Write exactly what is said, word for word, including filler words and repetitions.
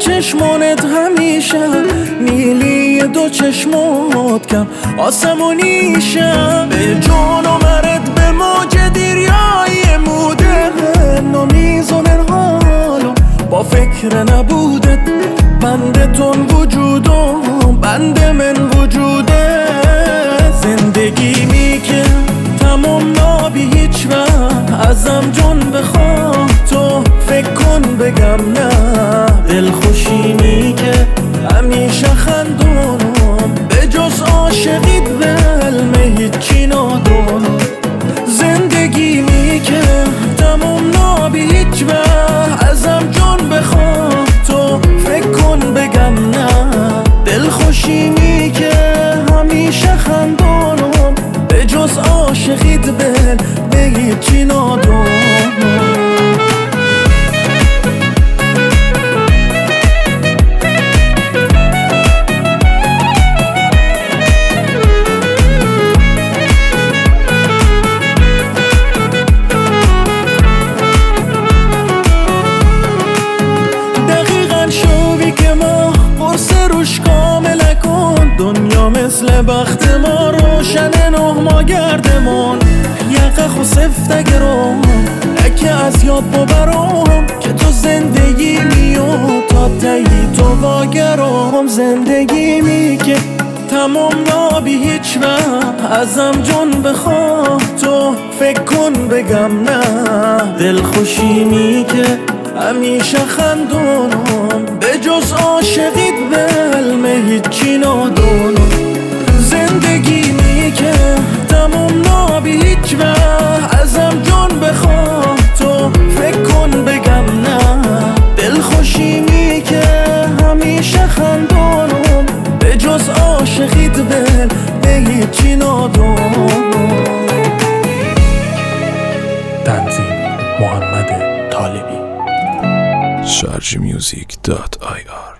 چشمانت همیشه نیلی دو چشمات کم آسمونیشم به جان و مرد به موج دیریای موده نمیزونن حالم با فکر نبودت بنده تون وجودم بنده من وجوده زندگی میکه تمام نابی هیچ وقت ازم جون بخواه تو فکر کن بگم نه دل خوشی میکه همیشه خندونم به جز عاشقیت به علم هیچی نادونم زندگی میکه تمام نابی هیچ وقت ازم جون بخواه تو فکر کن بگم نه دل خوشی میکه همیشه خندونم به جز عاشقیت به به هیچی نادونم دنیا مثل بخت ما روشن نه ما گردمون یقه خو سفتگرم لکه از یاد ببرم که تو زندگی میاد تا تایی تو واگرم زندگی میگه تمام نابی هیچ وقت ازم جون بخواه تو فکر کن بگم نه دل خوشی میگه همیشه خندونم به جز عاشقیت به علم هیچی نادونم زندگی میگه تمام نابی هیچ وقت ازم جون بخواه تو فکر کن بگم نه دل خوشی میگه همیشه خندونم به جز عاشقیت به به هیچی نادونم. تنظیم محمد طالبی. شارژ میوزیک دات آی آر